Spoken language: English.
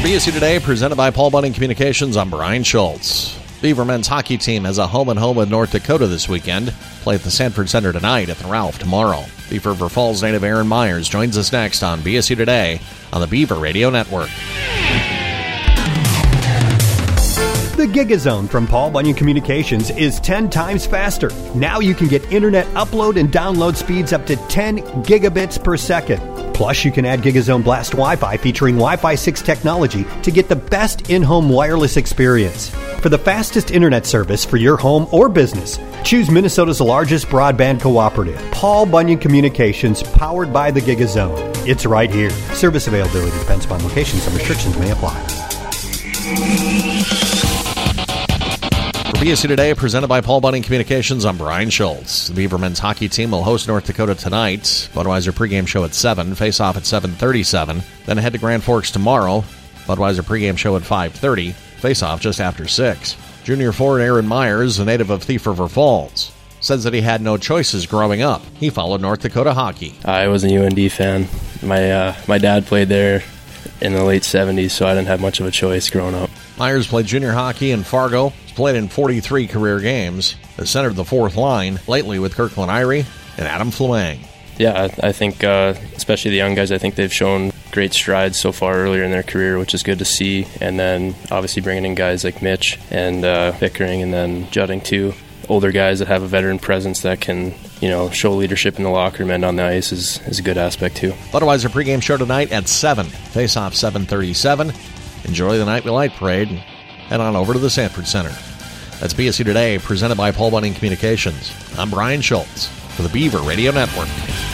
BSU Today, presented by Paul Bunning Communications, I'm Brian Schultz. Beaver men's hockey team has a home-and-home with North Dakota this weekend. Play at the Sanford Center tonight, at the Ralph tomorrow. Beaver River Falls native Aaron Myers joins us next on BSU Today on the Beaver Radio Network. The GigaZone from Paul Bunyan Communications is 10 times faster. Now you can get internet upload and download speeds up to 10 gigabits per second. Plus, you can add GigaZone Blast Wi-Fi featuring Wi-Fi 6 technology to get the best in-home wireless experience. For the fastest internet service for your home or business, choose Minnesota's largest broadband cooperative, Paul Bunyan Communications, powered by the GigaZone. It's right here. Service availability depends upon location. Some restrictions may apply. For BSU Today, presented by Paul Bunning Communications, I'm Brian Schultz. The Beaver men's hockey team will host North Dakota tonight. Budweiser pregame show at 7, face-off at 7:37. Then head to Grand Forks tomorrow. Budweiser pregame show at 5:30, face-off just after 6. Junior forward Aaron Myers, a native of Thief River Falls, says that he had no choices growing up. He followed North Dakota hockey. I was a UND fan. My dad played there in the late 70s, so I didn't have much of a choice growing up. Myers played junior hockey in Fargo. He's played in 43 career games. Has centered the fourth line lately with Kirkland Irie and Adam Fluang. Yeah, I think, especially the young guys, I think they've shown great strides so far earlier in their career, which is good to see. And then obviously bringing in guys like Mitch and Pickering, and then Judding too. Older guys that have a veteran presence that can, show leadership in the locker room and on the ice is a good aspect too. Budweiser pregame show tonight at 7. Face-off 7:37. Enjoy the Night We Light Parade. Head on over to the Sanford Center. That's BSU Today, presented by Paul Bunning Communications. I'm Brian Schultz for the Beaver Radio Network.